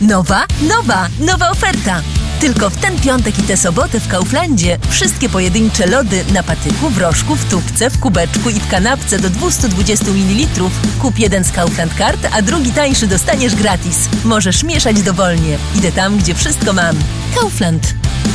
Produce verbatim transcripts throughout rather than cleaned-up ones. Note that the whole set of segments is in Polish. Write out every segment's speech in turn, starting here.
Nowa, nowa, nowa oferta. Tylko w ten piątek i tę sobotę w Kauflandzie wszystkie pojedyncze lody na patyku, w rożku, w tubce, w kubeczku i w kanapce do dwieście dwadzieścia mililitrów. Kup jeden z Kaufland Card, a drugi tańszy dostaniesz gratis. Możesz mieszać dowolnie. Idę tam, gdzie wszystko mam. Kaufland.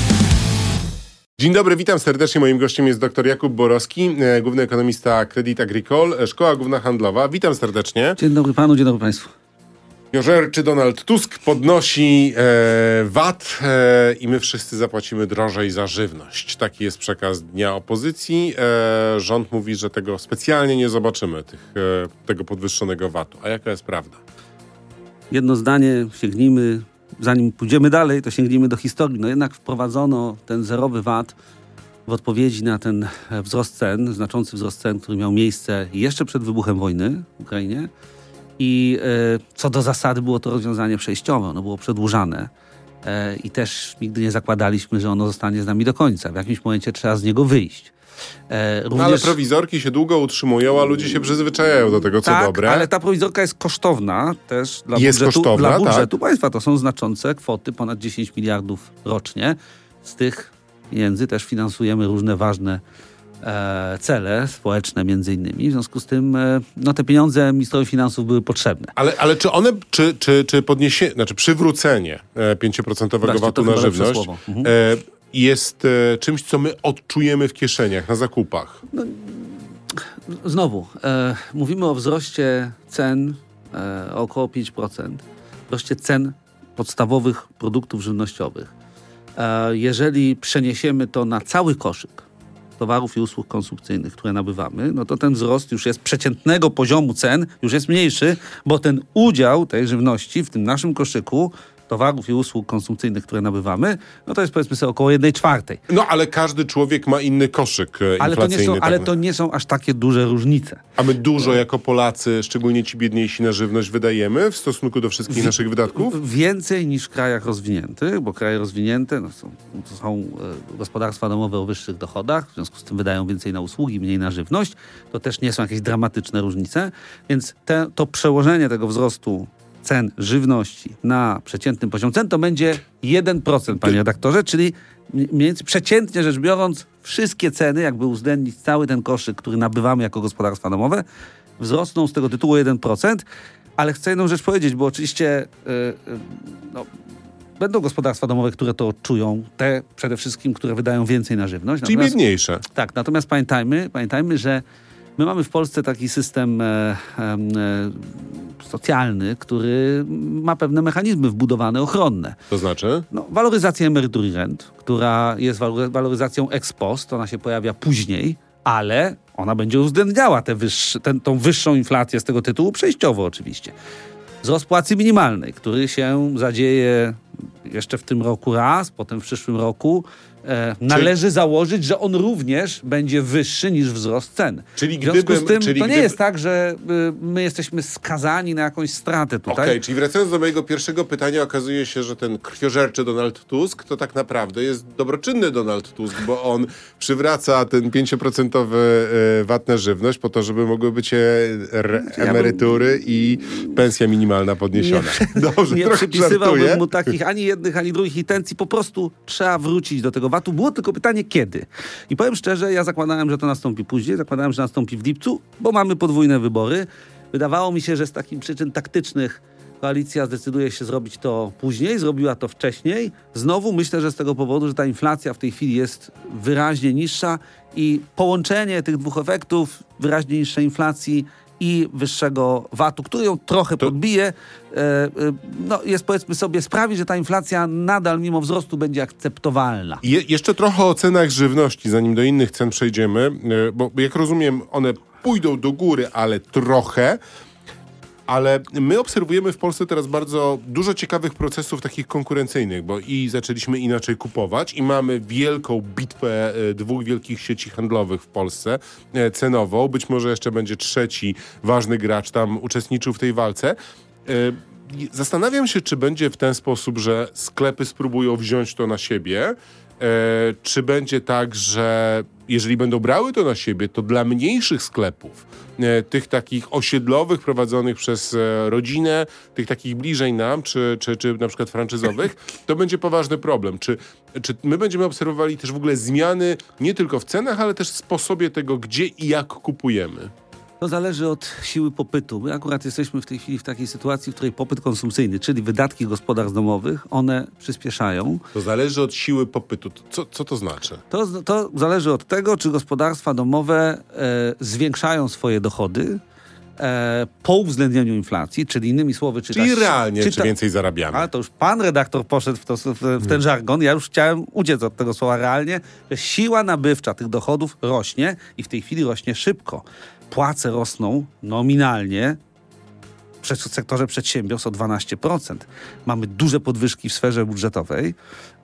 Dzień dobry, witam serdecznie. Moim gościem jest dr Jakub Borowski, główny ekonomista Crédit Agricole, Szkoła Główna Handlowa. Witam serdecznie. Dzień dobry panu, dzień dobry państwu. Jożerczy Donald Tusk podnosi e, V A T e, i my wszyscy zapłacimy drożej za żywność. Taki jest przekaz dnia opozycji. E, rząd mówi, że tego specjalnie nie zobaczymy, tych, e, tego podwyższonego V A T u. A jaka jest prawda? Jedno zdanie, sięgnijmy, zanim pójdziemy dalej, to sięgnijmy do historii. No jednak wprowadzono ten zerowy V A T w odpowiedzi na ten wzrost cen, znaczący wzrost cen, który miał miejsce jeszcze przed wybuchem wojny w Ukrainie. I e, co do zasady było to rozwiązanie przejściowe, ono było przedłużane e, i też nigdy nie zakładaliśmy, że ono zostanie z nami do końca. W jakimś momencie trzeba z niego wyjść. E, również... No ale prowizorki się długo utrzymują, a ludzie się przyzwyczajają do tego, co tak, dobre. ale ta prowizorka jest kosztowna też dla jest budżetu, kosztowna, dla budżetu tak. państwa. To są znaczące kwoty, ponad dziesięć miliardów rocznie. Z tych pieniędzy też finansujemy różne ważne E, cele społeczne między innymi. W związku z tym e, no, te pieniądze ministrowi finansów były potrzebne. Ale, ale czy one, czy, czy, czy podniesie, znaczy przywrócenie e, pięć procent V A T u na żywność mhm. e, jest e, czymś, co my odczujemy w kieszeniach, na zakupach? No, znowu, e, mówimy o wzroście cen e, o około pięć procent. Wzroście cen podstawowych produktów żywnościowych. E, jeżeli przeniesiemy to na cały koszyk towarów i usług konsumpcyjnych, które nabywamy, no to ten wzrost już jest przeciętnego poziomu cen, już jest mniejszy, bo ten udział tej żywności w tym naszym koszyku towarów i usług konsumpcyjnych, które nabywamy, no to jest powiedzmy sobie około jednej czwartej. No ale każdy człowiek ma inny koszyk e, ale inflacyjny. To nie są, ale tak to nie są aż takie duże różnice. A my dużo jako Polacy, szczególnie ci biedniejsi, na żywność wydajemy w stosunku do wszystkich w, naszych wydatków? Więcej niż w krajach rozwiniętych, bo kraje rozwinięte no są, to są e, gospodarstwa domowe o wyższych dochodach, w związku z tym wydają więcej na usługi, mniej na żywność. To też nie są jakieś dramatyczne różnice, więc te, to przełożenie tego wzrostu cen żywności na przeciętny poziom cen to będzie jeden procent, panie redaktorze, czyli mniej więcej przeciętnie rzecz biorąc wszystkie ceny, jakby uwzględnić cały ten koszyk, który nabywamy jako gospodarstwa domowe, wzrosną z tego tytułu jeden procent, ale chcę jedną rzecz powiedzieć, bo oczywiście yy, yy, no, będą gospodarstwa domowe, które to odczują, te przede wszystkim, które wydają więcej na żywność. Czyli natomiast, biedniejsze. Tak, natomiast pamiętajmy, pamiętajmy, że my mamy w Polsce taki system e, e, socjalny, który ma pewne mechanizmy wbudowane, ochronne. To znaczy? No, waloryzacja emerytur i rent, która jest waloryzacją ex post, ona się pojawia później, ale ona będzie uwzględniała tę wyższy, ten, tą wyższą inflację z tego tytułu, przejściowo oczywiście. Wzrost płacy minimalnej, który się zadzieje jeszcze w tym roku raz, potem w przyszłym roku. E, należy czyli, założyć, że on również będzie wyższy niż wzrost cen. Czyli w związku gdybym, z tym czyli to nie gdyby... jest tak, że y, my jesteśmy skazani na jakąś stratę tutaj. Okej, okay, czyli wracając do mojego pierwszego pytania, okazuje się, że ten krwiożerczy Donald Tusk to tak naprawdę jest dobroczynny Donald Tusk, bo on przywraca ten pięcioprocentowy V A T na żywność po to, żeby mogły być re- emerytury ja bym... i pensja minimalna podniesiona. Nie, Dobrze, nie trochę przypisywałbym żartuję. mu takich ani jednych, ani drugich intencji. Po prostu trzeba wrócić do tego V A T u. Było tylko pytanie, kiedy. I powiem szczerze, ja zakładałem, że to nastąpi później, zakładałem, że nastąpi w lipcu, bo mamy podwójne wybory. Wydawało mi się, że z takich przyczyn taktycznych koalicja zdecyduje się zrobić to później, zrobiła to wcześniej. Znowu myślę, że z tego powodu, że ta inflacja w tej chwili jest wyraźnie niższa i połączenie tych dwóch efektów, wyraźnie niższej inflacji i wyższego V A T u, który ją trochę to... podbije, e, e, no jest powiedzmy sobie, sprawi, że ta inflacja nadal mimo wzrostu będzie akceptowalna. Je, jeszcze trochę o cenach żywności, zanim do innych cen przejdziemy, e, bo jak rozumiem, one pójdą do góry, ale trochę. Ale my obserwujemy w Polsce teraz bardzo dużo ciekawych procesów takich konkurencyjnych, bo i zaczęliśmy inaczej kupować i mamy wielką bitwę e, dwóch wielkich sieci handlowych w Polsce, e, cenową. Być może jeszcze będzie trzeci ważny gracz tam uczestniczył w tej walce. E, zastanawiam się, czy będzie w ten sposób, że sklepy spróbują wziąć to na siebie, e, czy będzie tak, że jeżeli będą brały to na siebie, to dla mniejszych sklepów, e, tych takich osiedlowych, prowadzonych przez e, rodzinę, tych takich bliżej nam, czy, czy, czy na przykład franczyzowych, to będzie poważny problem. Czy, czy my będziemy obserwowali też w ogóle zmiany nie tylko w cenach, ale też w sposobie tego, gdzie i jak kupujemy? To zależy od siły popytu. My akurat jesteśmy w tej chwili w takiej sytuacji, w której popyt konsumpcyjny, czyli wydatki gospodarstw domowych, one przyspieszają. To zależy od siły popytu. Co, co to znaczy? To, to zależy od tego, czy gospodarstwa domowe e, zwiększają swoje dochody e, po uwzględnieniu inflacji, czyli innymi słowy... Czy Czyli ta, realnie, czy, czy ta, więcej zarabiamy. Ale to już pan redaktor poszedł w, to, w, w ten żargon. Ja już chciałem uciec od tego słowa realnie, że siła nabywcza tych dochodów rośnie i w tej chwili rośnie szybko. Płace rosną nominalnie w sektorze przedsiębiorstw o dwanaście procent. Mamy duże podwyżki w sferze budżetowej,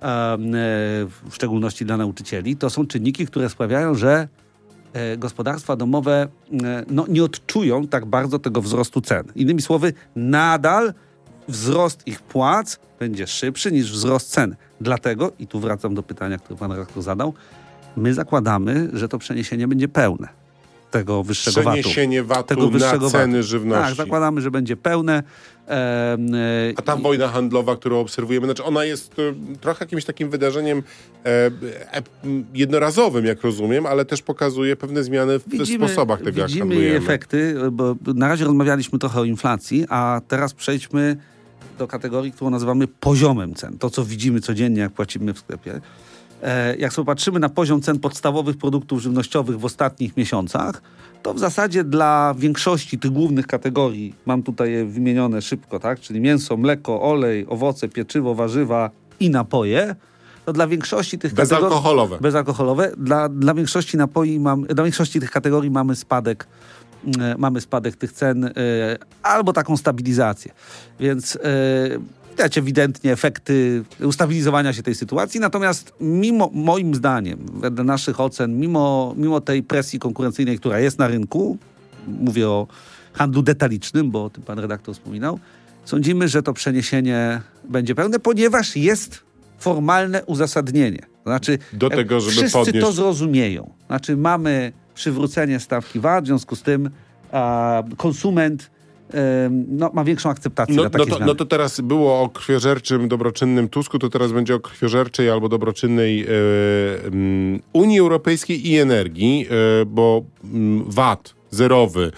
w szczególności dla nauczycieli. To są czynniki, które sprawiają, że gospodarstwa domowe no, nie odczują tak bardzo tego wzrostu cen. Innymi słowy, nadal wzrost ich płac będzie szybszy niż wzrost cen. Dlatego, i tu wracam do pytania, które pan redaktor zadał, my zakładamy, że to przeniesienie będzie pełne. Tego wyższego VAT-u. Przeniesienie V A T-u tego wyższego na ceny V A T-u. żywności. Tak, zakładamy, że będzie pełne. E, e, A ta i... wojna handlowa, którą obserwujemy, znaczy ona jest e, trochę jakimś takim wydarzeniem e, e, jednorazowym, jak rozumiem, ale też pokazuje pewne zmiany w widzimy, sposobach tego, jak widzimy handlujemy. jej efekty, bo na razie rozmawialiśmy trochę o inflacji, a teraz przejdźmy do kategorii, którą nazywamy poziomem cen. To, co widzimy codziennie, jak płacimy w sklepie. Jak sobie patrzymy na poziom cen podstawowych produktów żywnościowych w ostatnich miesiącach, to w zasadzie dla większości tych głównych kategorii, mam tutaj je wymienione szybko, tak, czyli mięso, mleko, olej, owoce, pieczywo, warzywa i napoje, to dla większości tych kategorii... Bezalkoholowe. Bezalkoholowe. Dla, dla większości napoi, mam, dla większości tych kategorii mamy spadek, e, mamy spadek tych cen e, albo taką stabilizację. Więc... E, widać ewidentnie efekty ustabilizowania się tej sytuacji, natomiast mimo, moim zdaniem, wedle naszych ocen, mimo, mimo tej presji konkurencyjnej, która jest na rynku, mówię o handlu detalicznym, bo o tym pan redaktor wspominał, sądzimy, że to przeniesienie będzie pełne, ponieważ jest formalne uzasadnienie. To znaczy, do tego, żeby wszyscy podnieść... to zrozumieją. Znaczy, mamy przywrócenie stawki V A T, w związku z tym a, konsument No, ma większą akceptację no, na takie no, to, zmiany. no to teraz było o krwiożerczym, dobroczynnym Tusku, to teraz będzie o krwiożerczej albo dobroczynnej e, um, Unii Europejskiej i energii, e, bo um, V A T zerowy,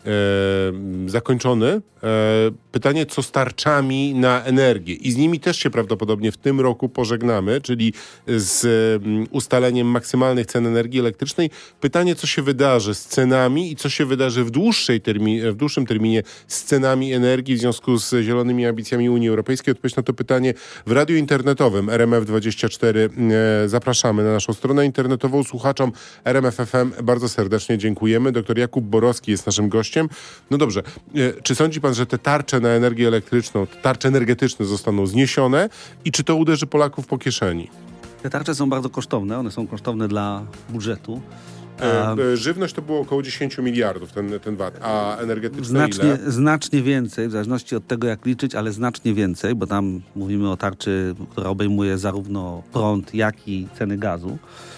e, zakończony. E, pytanie, co z tarczami na energię? I z nimi też się prawdopodobnie w tym roku pożegnamy, czyli z um, ustaleniem maksymalnych cen energii elektrycznej. Pytanie, co się wydarzy z cenami i co się wydarzy w, dłuższej termi- w dłuższym terminie z cenami energii w związku z zielonymi ambicjami Unii Europejskiej. Odpowiedź na to pytanie w radiu internetowym R M F dwadzieścia cztery. E, zapraszamy na naszą stronę internetową. Słuchaczom R M F F M bardzo serdecznie dziękujemy. Doktor Jakub Borowski jest naszym gościem. No dobrze, e, czy sądzi pan, że te tarcze na energię elektryczną, te tarcze energetyczne zostaną zniesione i czy to uderzy Polaków po kieszeni? Te tarcze są bardzo kosztowne, one są kosztowne dla budżetu. E, e, żywność to było około dziesięć miliardów, ten, ten V A T, a energetyczne znacznie, ile? Znacznie więcej, w zależności od tego, jak liczyć, ale znacznie więcej, bo tam mówimy o tarczy, która obejmuje zarówno prąd, jak i ceny gazu.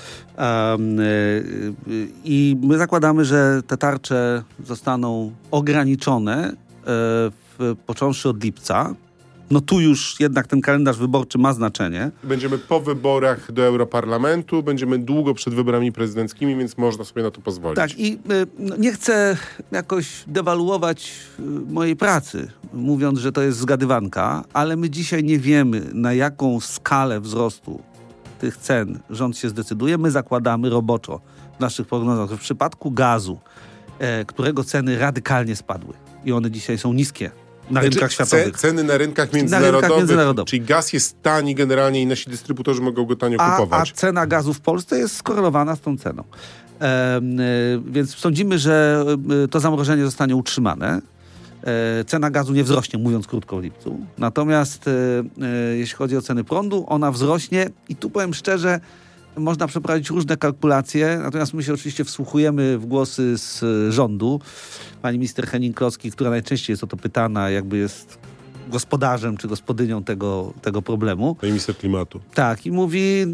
Um, y, y, I my zakładamy, że te tarcze zostaną ograniczone, y, w, począwszy od lipca. No tu już jednak ten kalendarz wyborczy ma znaczenie. Będziemy po wyborach do Europarlamentu, będziemy długo przed wyborami prezydenckimi, więc można sobie na to pozwolić. Tak i y, no, nie chcę jakoś dewaluować y, mojej pracy, mówiąc, że to jest zgadywanka, ale my dzisiaj nie wiemy, na jaką skalę wzrostu tych cen rząd się zdecyduje. My zakładamy roboczo w naszych prognozach, że w przypadku gazu, e, którego ceny radykalnie spadły i one dzisiaj są niskie na znaczy, rynkach światowych. Ceny na rynkach międzynarodowych, na rynkach międzynarodowych. Czyli gaz jest tani generalnie i nasi dystrybutorzy mogą go tanio a, kupować. A cena gazu w Polsce jest skorelowana z tą ceną. E, e, więc sądzimy, że e, to zamrożenie zostanie utrzymane. E, cena gazu nie wzrośnie, mówiąc krótko, w lipcu. Natomiast e, e, jeśli chodzi o ceny prądu, ona wzrośnie i tu powiem szczerze, można przeprowadzić różne kalkulacje, natomiast my się oczywiście wsłuchujemy w głosy z rządu. Pani minister Henning-Kloski, która najczęściej jest o to pytana, jakby jest gospodarzem czy gospodynią tego, tego problemu. Pani minister klimatu. Tak, i mówi, no,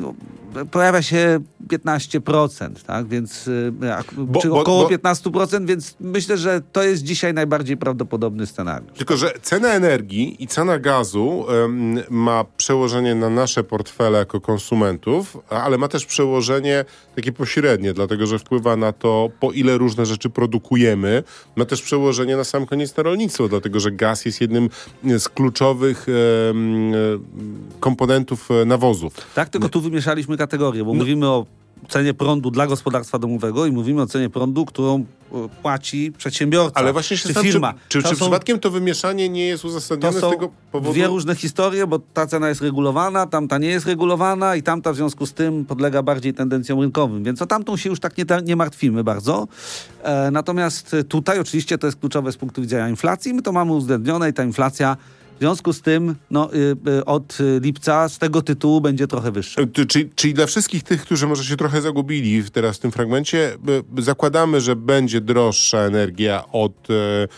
pojawia się piętnaście procent, tak? Więc y, Bo- czy bo- około bo- piętnaście procent, więc myślę, że to jest dzisiaj najbardziej prawdopodobny scenariusz. Tylko że cena energii i cena gazu em, ma przełożenie na nasze portfele jako konsumentów, ale ma też przełożenie takie pośrednie, dlatego że wpływa na to, po ile różne rzeczy produkujemy. Ma też przełożenie na sam koniec na rolnictwo, dlatego że gaz jest jednym z kluczowych em, komponentów nawozów. Tak, tylko tu wymieszaliśmy kategorie, bo mówimy o cenie prądu dla gospodarstwa domowego i mówimy o cenie prądu, którą e, płaci przedsiębiorca Ale właśnie się czy sam, firma. Czy, czy, To czy są- przypadkiem to wymieszanie nie jest To uzasadnione są z tego powodu? dwie różne historie, bo ta cena jest regulowana, tamta nie jest regulowana i tamta w związku z tym podlega bardziej tendencjom rynkowym, więc o tamtą się już tak nie, nie martwimy bardzo. E, natomiast tutaj oczywiście to jest kluczowe z punktu widzenia inflacji. My to mamy uwzględnione i ta inflacja w związku z tym no, y, y, od lipca z tego tytułu będzie trochę wyższa. Ty- Czyli, czyli dla wszystkich tych, którzy może się trochę zagubili w- teraz w tym fragmencie, y, zakładamy, że będzie droższa energia od, y,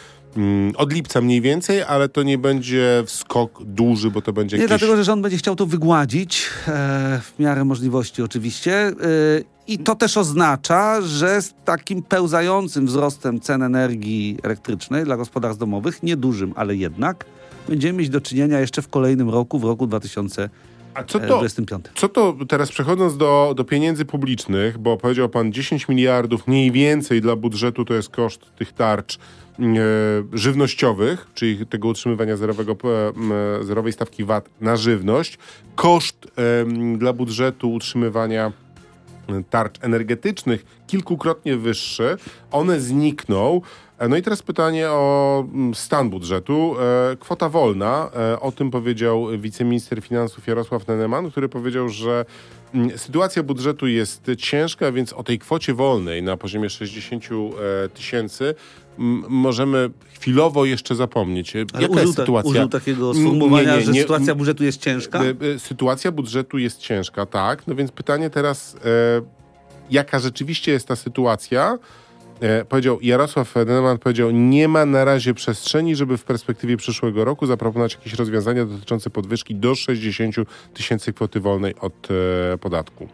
mm, od lipca mniej więcej, ale to nie będzie skok duży, bo to będzie Nie, jakiś... dlatego, że rząd będzie chciał to wygładzić e, w miarę możliwości oczywiście. E, I to też oznacza, że z takim pełzającym wzrostem cen energii elektrycznej dla gospodarstw domowych, niedużym, ale jednak, będziemy mieć do czynienia jeszcze w kolejnym roku, w roku dwa tysiące A co to, dwudziestym piątym. co to teraz przechodząc do, do pieniędzy publicznych, bo powiedział pan dziesięć miliardów mniej więcej dla budżetu to jest koszt tych tarcz e, żywnościowych, czyli tego utrzymywania zerowego, e, zerowej stawki V A T na żywność. Koszt e, dla budżetu utrzymywania tarcz energetycznych kilkukrotnie wyższy. One znikną. No i teraz pytanie o stan budżetu. E, kwota wolna. E, o tym powiedział wiceminister finansów Jarosław Neneman, który powiedział, że mm, sytuacja budżetu jest ciężka, więc o tej kwocie wolnej na poziomie sześćdziesiąt tysięcy m, możemy chwilowo jeszcze zapomnieć. Ale Jaka użył, jest ta, sytuacja? użył takiego Nie, sformułowania, nie, że nie, sytuacja budżetu jest ciężka? E, e, Sytuacja budżetu jest ciężka, tak. No więc pytanie teraz, e, jaka rzeczywiście jest ta sytuacja? E, powiedział Jarosław Neneman, powiedział, nie ma na razie przestrzeni, żeby w perspektywie przyszłego roku zaproponować jakieś rozwiązania dotyczące podwyżki do sześćdziesiąt tysięcy kwoty wolnej od e, podatku.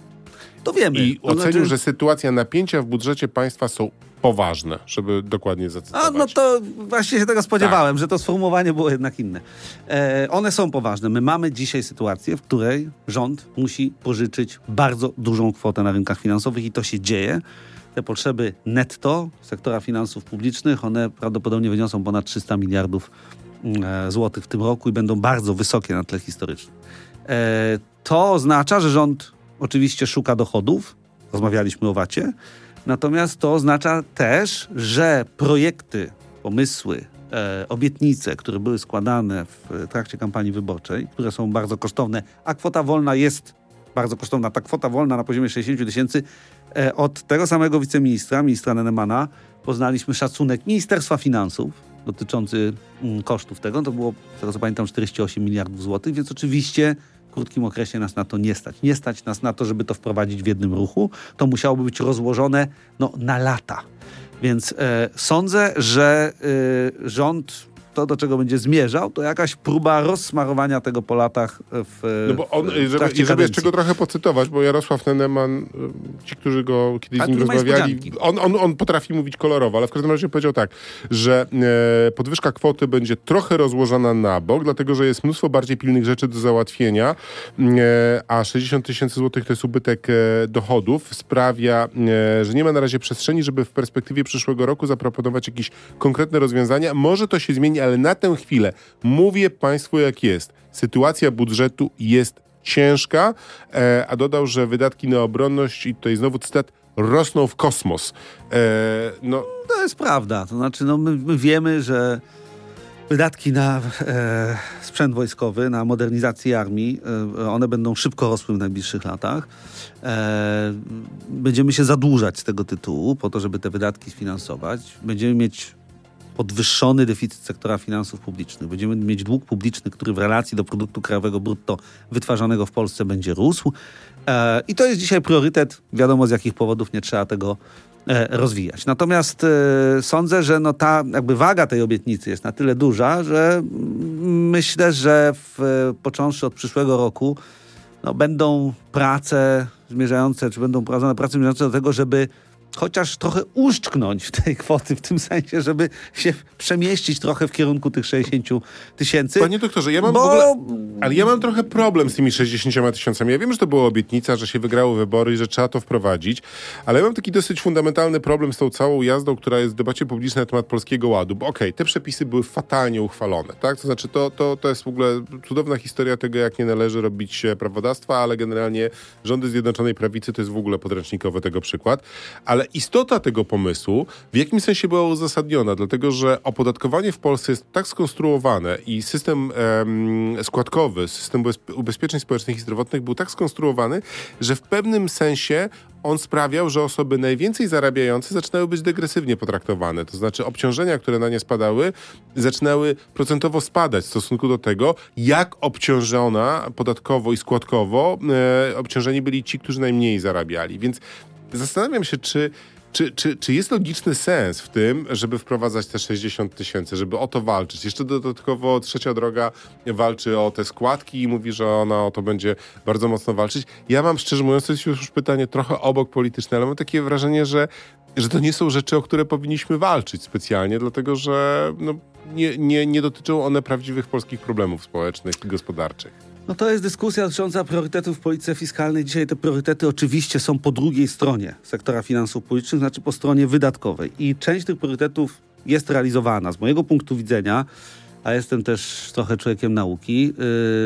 To wiemy. I To ocenił, znaczy- że sytuacja napięcia w budżecie państwa są poważne, żeby dokładnie zacytować. A, no to właśnie się tego spodziewałem, że to sformułowanie było jednak inne. E, one są poważne. My mamy dzisiaj sytuację, w której rząd musi pożyczyć bardzo dużą kwotę na rynkach finansowych i to się dzieje. Te potrzeby netto sektora finansów publicznych, one prawdopodobnie wyniosą ponad trzysta miliardów e, złotych w tym roku i będą bardzo wysokie na tle historycznym. E, to oznacza, że rząd oczywiście szuka dochodów. Rozmawialiśmy o vacie. Natomiast to oznacza też, że projekty, pomysły, e, obietnice, które były składane w trakcie kampanii wyborczej, które są bardzo kosztowne, a kwota wolna jest bardzo kosztowna. Ta kwota wolna na poziomie sześćdziesiąt tysięcy e, od tego samego wiceministra, ministra Nenemana, poznaliśmy szacunek Ministerstwa Finansów dotyczący mm, kosztów tego. To było, z tego co pamiętam, czterdzieści osiem miliardów złotych, więc oczywiście w krótkim okresie nas na to nie stać. Nie stać nas na to, żeby to wprowadzić w jednym ruchu. To musiałoby być rozłożone no, na lata. Więc e, sądzę, że e, rząd to, do czego będzie zmierzał, to jakaś próba rozsmarowania tego po latach w, No bo on, w żeby, trakcie żeby kadencji. jeszcze go trochę pocytować, bo Jarosław Neneman, y, ci, którzy go kiedyś A z nim tu ma rozmawiali, niespodzianki. on, on, on potrafi mówić kolorowo, ale w każdym razie powiedział tak, że e, podwyżka kwoty będzie trochę rozłożona na bok, dlatego że jest mnóstwo bardziej pilnych rzeczy do załatwienia, e, a sześćdziesiąt tysięcy złotych to jest ubytek e, dochodów, sprawia, e, że nie ma na razie przestrzeni, żeby w perspektywie przyszłego roku zaproponować jakieś konkretne rozwiązania. Może to się zmieni, ale na tę chwilę mówię państwu jak jest. Sytuacja budżetu jest ciężka, e, a dodał, że wydatki na obronność, i tutaj znowu cytat, rosną w kosmos. E, no, To jest prawda. To znaczy, no, my, my wiemy, że wydatki na e, sprzęt wojskowy, na modernizację armii, e, one będą szybko rosły w najbliższych latach. E, będziemy się zadłużać z tego tytułu po to, żeby te wydatki sfinansować. Będziemy mieć podwyższony deficyt sektora finansów publicznych. Będziemy mieć dług publiczny, który w relacji do produktu krajowego brutto wytwarzanego w Polsce będzie rósł. E, I to jest dzisiaj priorytet. Wiadomo, z jakich powodów nie trzeba tego e, rozwijać. Natomiast e, sądzę, że no ta jakby waga tej obietnicy jest na tyle duża, że mm, myślę, że w, począwszy od przyszłego roku no, będą prace zmierzające, czy będą prowadzone prace zmierzające do tego, żeby chociaż trochę uszczknąć w tej kwoty, w tym sensie, żeby się przemieścić trochę w kierunku tych sześćdziesięciu tysięcy. Panie doktorze, ja mam bo... w ogóle, ale ja mam trochę problem z tymi sześćdziesięcioma tysiącami. Ja wiem, że to była obietnica, że się wygrało wybory i że trzeba to wprowadzić, ale ja mam taki dosyć fundamentalny problem z tą całą jazdą, która jest w debacie publicznej na temat Polskiego Ładu, bo okej, okay, te przepisy były fatalnie uchwalone, tak? To znaczy, to, to, to jest w ogóle cudowna historia tego, jak nie należy robić prawodawstwa, ale generalnie rządy Zjednoczonej Prawicy to jest w ogóle podręcznikowy tego przykład, ale istota tego pomysłu w jakimś sensie była uzasadniona, dlatego że opodatkowanie w Polsce jest tak skonstruowane i system em, składkowy, system ubezpieczeń społecznych i zdrowotnych był tak skonstruowany, że w pewnym sensie on sprawiał, że osoby najwięcej zarabiające zaczynały być degresywnie potraktowane. To znaczy obciążenia, które na nie spadały, zaczynały procentowo spadać w stosunku do tego, jak obciążona podatkowo i składkowo e, obciążeni byli ci, którzy najmniej zarabiali. Więc zastanawiam się, czy, czy, czy, czy jest logiczny sens w tym, żeby wprowadzać te sześćdziesiąt tysięcy, żeby o to walczyć. Jeszcze dodatkowo Trzecia Droga walczy o te składki i mówi, że ona o to będzie bardzo mocno walczyć. Ja mam, szczerze mówiąc, to jest już pytanie trochę obok polityczne, ale mam takie wrażenie, że, że to nie są rzeczy, o które powinniśmy walczyć specjalnie, dlatego że no, nie, nie, nie dotyczą one prawdziwych polskich problemów społecznych i gospodarczych. No to jest dyskusja dotycząca priorytetów w polityce fiskalnej. Dzisiaj te priorytety oczywiście są po drugiej stronie sektora finansów publicznych, znaczy po stronie wydatkowej. I część tych priorytetów jest realizowana. Z mojego punktu widzenia, a jestem też trochę człowiekiem nauki, yy,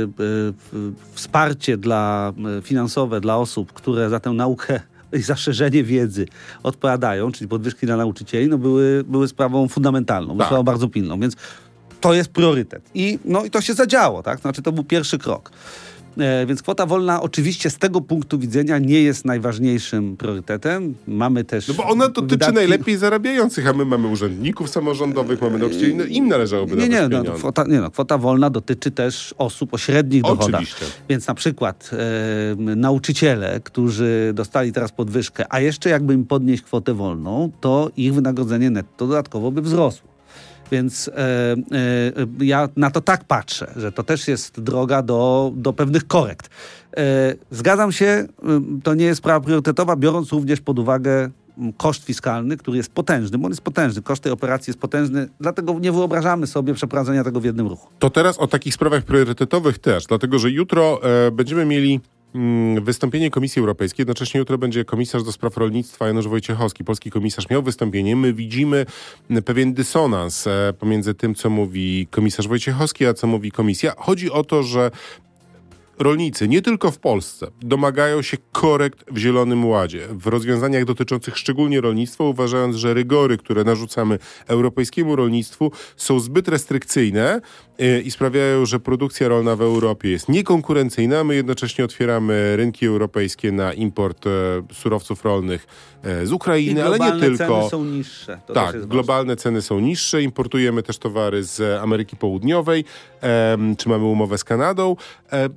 yy, wsparcie dla, yy, finansowe dla osób, które za tę naukę i zaszerzenie wiedzy odpowiadają, czyli podwyżki dla nauczycieli, no były, były sprawą fundamentalną, były tak. sprawą bardzo pilną. Więc to jest priorytet. I, no, i to się zadziało, tak? Znaczy to był pierwszy krok. E, więc kwota wolna oczywiście z tego punktu widzenia nie jest najważniejszym priorytetem. Mamy też... No bo ona dotyczy wydatki... najlepiej zarabiających, a my mamy urzędników samorządowych, mamy nauczycieli, no im należałoby nie, dawać nie, pieniądze. no, kwota, nie, no, kwota wolna dotyczy też osób o średnich dochodach. Oczywiście. Więc na przykład e, nauczyciele, którzy dostali teraz podwyżkę, a jeszcze jakby im podnieść kwotę wolną, to ich wynagrodzenie netto dodatkowo by wzrosło. Więc e, e, ja na to tak patrzę, że to też jest droga do, do pewnych korekt. E, zgadzam się, to nie jest sprawa priorytetowa, biorąc również pod uwagę koszt fiskalny, który jest potężny, bo on jest potężny, koszt tej operacji jest potężny, dlatego nie wyobrażamy sobie przeprowadzenia tego w jednym ruchu. To teraz o takich sprawach priorytetowych też, dlatego że jutro e, będziemy mieli wystąpienie Komisji Europejskiej. Jednocześnie jutro będzie komisarz do spraw rolnictwa Janusz Wojciechowski. Polski komisarz miał wystąpienie. My widzimy pewien dysonans pomiędzy tym, co mówi komisarz Wojciechowski, a co mówi komisja. Chodzi o to, że rolnicy, nie tylko w Polsce, domagają się korekt w Zielonym Ładzie, w rozwiązaniach dotyczących szczególnie rolnictwa, uważając, że rygory, które narzucamy europejskiemu rolnictwu, są zbyt restrykcyjne yy, i sprawiają, że produkcja rolna w Europie jest niekonkurencyjna. My jednocześnie otwieramy rynki europejskie na import e, surowców rolnych e, z Ukrainy, ale nie tylko. Globalne ceny są niższe. To tak, globalne ważne. Ceny są niższe. Importujemy też towary z Ameryki Południowej, e, czy mamy umowę z Kanadą. E,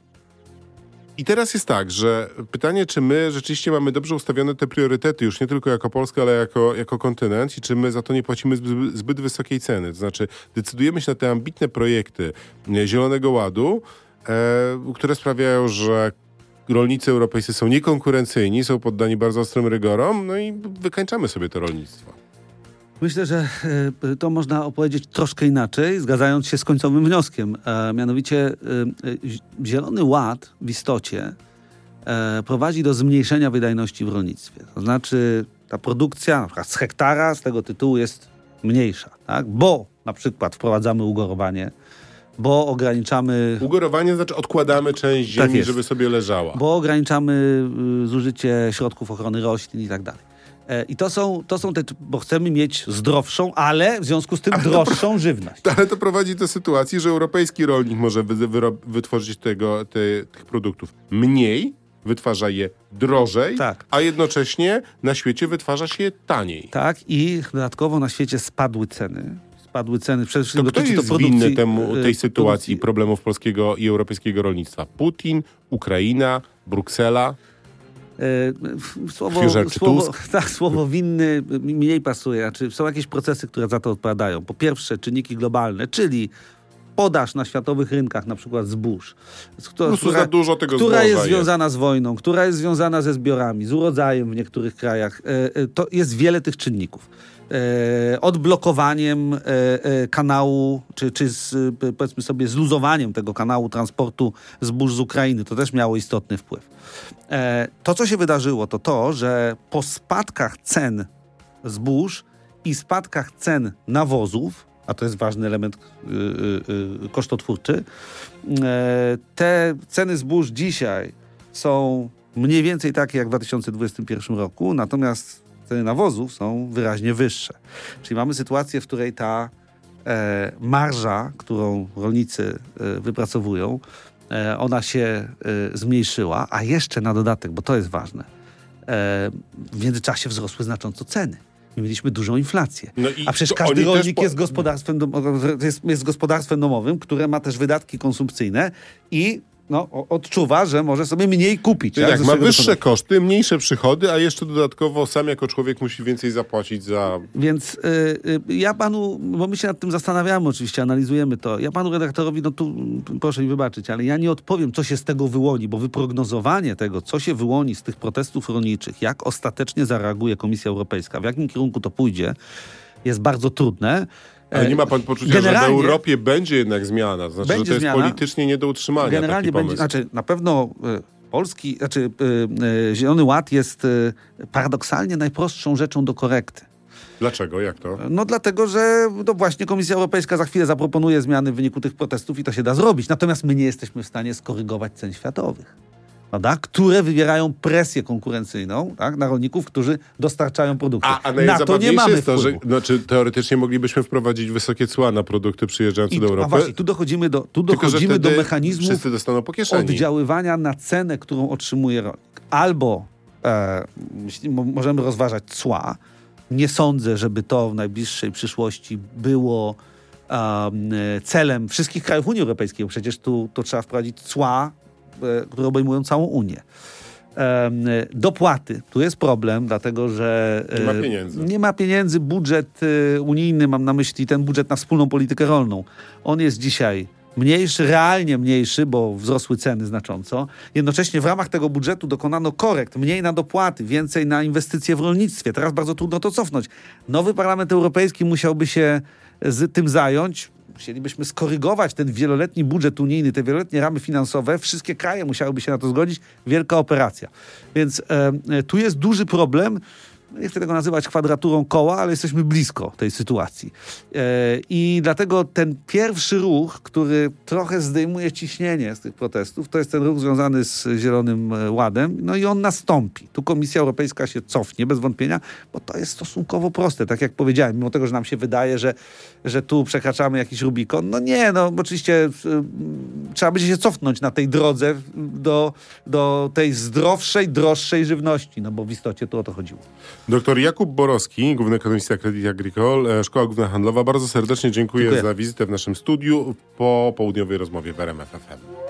I teraz jest tak, że pytanie, czy my rzeczywiście mamy dobrze ustawione te priorytety, już nie tylko jako Polska, ale jako, jako kontynent i czy my za to nie płacimy zbyt, zbyt wysokiej ceny. To znaczy decydujemy się na te ambitne projekty Zielonego Ładu, e, które sprawiają, że rolnicy europejscy są niekonkurencyjni, są poddani bardzo ostrym rygorom, no i wykańczamy sobie to rolnictwo. Myślę, że y, to można opowiedzieć troszkę inaczej, zgadzając się z końcowym wnioskiem. E, mianowicie y, y, Zielony Ład w istocie e, prowadzi do zmniejszenia wydajności w rolnictwie. To znaczy ta produkcja na przykład z hektara z tego tytułu jest mniejsza, tak? Bo na przykład wprowadzamy ugorowanie, bo ograniczamy... Ugorowanie znaczy odkładamy część ziemi, tak żeby sobie leżała. Bo ograniczamy y, zużycie środków ochrony roślin i tak dalej. I to są, to są te, bo chcemy mieć zdrowszą, ale w związku z tym ale droższą to, żywność. Ale to prowadzi do sytuacji, że europejski rolnik może wy, wy, wytworzyć tego, te, tych produktów mniej, wytwarza je drożej, tak. A jednocześnie na świecie wytwarza się je taniej. Tak, i dodatkowo na świecie spadły ceny. Spadły ceny. Przede wszystkim to kto jest to produkcji, winny temu, tej sytuacji produkcji. Problemów polskiego i europejskiego rolnictwa? Putin, Ukraina, Bruksela? Słowo, słowo, tak, słowo winny mniej pasuje. Znaczy, są jakieś procesy, które za to odpowiadają. Po pierwsze, czynniki globalne, czyli podaż na światowych rynkach, na przykład zbóż, Po prostu za dużo tego która zboża jest związana z wojną, która jest związana ze zbiorami, z urodzajem w niektórych krajach, to jest wiele tych czynników. Odblokowaniem kanału, czy, czy z, powiedzmy sobie zluzowaniem tego kanału transportu zbóż z Ukrainy, to też miało istotny wpływ. To, co się wydarzyło, to to, że po spadkach cen zbóż i spadkach cen nawozów, a to jest ważny element yy, yy, kosztotwórczy, yy, te ceny zbóż dzisiaj są mniej więcej takie jak w dwa tysiące dwudziestym pierwszym roku, natomiast ceny nawozów są wyraźnie wyższe. Czyli mamy sytuację, w której ta e, marża, którą rolnicy e, wypracowują, e, ona się e, zmniejszyła, a jeszcze na dodatek, bo to jest ważne, e, w międzyczasie wzrosły znacząco ceny. My mieliśmy dużą inflację. No a przecież każdy rolnik po... jest, gospodarstwem dom... jest, jest gospodarstwem domowym, które ma też wydatki konsumpcyjne i no, odczuwa, że może sobie mniej kupić. Tak, tak ma wyższe dochodu. koszty, mniejsze przychody, a jeszcze dodatkowo sam jako człowiek musi więcej zapłacić za... Więc y, y, ja panu, bo my się nad tym zastanawiamy oczywiście, analizujemy to. Ja panu redaktorowi, no tu proszę mi wybaczyć, ale ja nie odpowiem, co się z tego wyłoni, bo wyprognozowanie tego, co się wyłoni z tych protestów rolniczych, jak ostatecznie zareaguje Komisja Europejska, w jakim kierunku to pójdzie, jest bardzo trudne. Ale nie ma pan poczucia, Generalnie, że w Europie będzie jednak zmiana? Znaczy, że to jest zmiana, politycznie nie do utrzymania. Generalnie taki będzie, znaczy na pewno y, polski, znaczy y, y, Zielony Ład jest y, paradoksalnie najprostszą rzeczą do korekty. Dlaczego? Jak to? No dlatego, że no właśnie Komisja Europejska za chwilę zaproponuje zmiany w wyniku tych protestów i to się da zrobić. Natomiast my nie jesteśmy w stanie skorygować cen światowych, prawda? Które wywierają presję konkurencyjną, tak? Na rolników, którzy dostarczają produkty. A, a na to nie mamy jest to, że znaczy, teoretycznie moglibyśmy wprowadzić wysokie cła na produkty przyjeżdżające I, do Europy. A właśnie, tu dochodzimy do, tu Tylko, dochodzimy do mechanizmu wszyscy dostaną po kieszeni. Oddziaływania na cenę, którą otrzymuje rolnik. Albo e, możemy rozważać cła. Nie sądzę, żeby to w najbliższej przyszłości było e, celem wszystkich krajów Unii Europejskiej. Bo przecież tu to trzeba wprowadzić cła, które obejmują całą Unię. Dopłaty. Tu jest problem, dlatego że nie ma pieniędzy. Nie ma pieniędzy. Budżet unijny, mam na myśli ten budżet na wspólną politykę rolną. On jest dzisiaj mniejszy, realnie mniejszy, bo wzrosły ceny znacząco. Jednocześnie w ramach tego budżetu dokonano korekt. Mniej na dopłaty, więcej na inwestycje w rolnictwie. Teraz bardzo trudno to cofnąć. Nowy Parlament Europejski musiałby się z tym zająć. Chcielibyśmy skorygować ten wieloletni budżet unijny, te wieloletnie ramy finansowe. Wszystkie kraje musiałyby się na to zgodzić. Wielka operacja. Więc e, tu jest duży problem. Nie chcę tego nazywać kwadraturą koła, ale jesteśmy blisko tej sytuacji. E, I dlatego ten pierwszy ruch, który trochę zdejmuje ciśnienie z tych protestów, to jest ten ruch związany z Zielonym Ładem. No i on nastąpi. Tu Komisja Europejska się cofnie, bez wątpienia, bo to jest stosunkowo proste. Tak jak powiedziałem, mimo tego, że nam się wydaje, że, że tu przekraczamy jakiś Rubikon. No nie, no oczywiście y, trzeba będzie się cofnąć na tej drodze do, do tej zdrowszej, droższej żywności. No bo w istocie tu o to chodziło. Doktor Jakub Borowski, główny ekonomista Crédit Agricole, Szkoła Główna Handlowa. Bardzo serdecznie dziękuję, dziękuję za wizytę w naszym studiu po południowej rozmowie w R M F F M.